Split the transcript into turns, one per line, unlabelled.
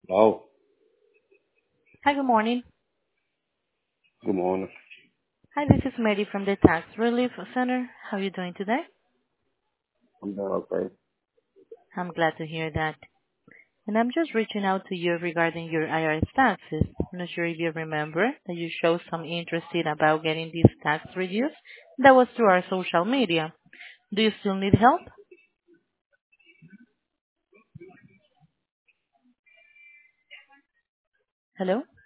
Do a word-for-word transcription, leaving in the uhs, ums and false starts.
Oh,
Hi, good morning.
good morning.
Hi, this is Mary from the Tax Relief Center. How are you doing today?
I'm doing okay.
I'm glad to hear that. And I'm just reaching out to you regarding your I R S taxes. I'm not sure if you remember that you showed some interest in about getting these tax reduced. That was through our social media. Do you still need help? Hello?